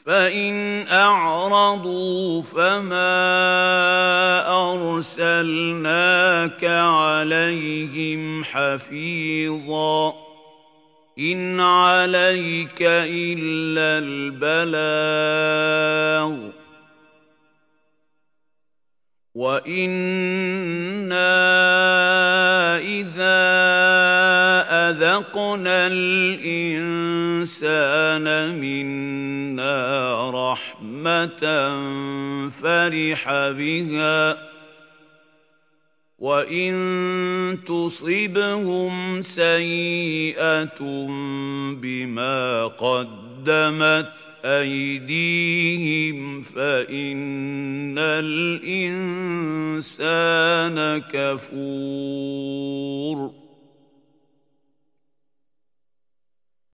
فإن أعرضوا فما أرسلناك عليهم حفيظا إن عليك إلا البلاغ وإنا إذا أذقنا الإنسان منا رحمة فرح بها وإن تصبهم سيئة بما قدمت أيديهم فإن الإنسان كفور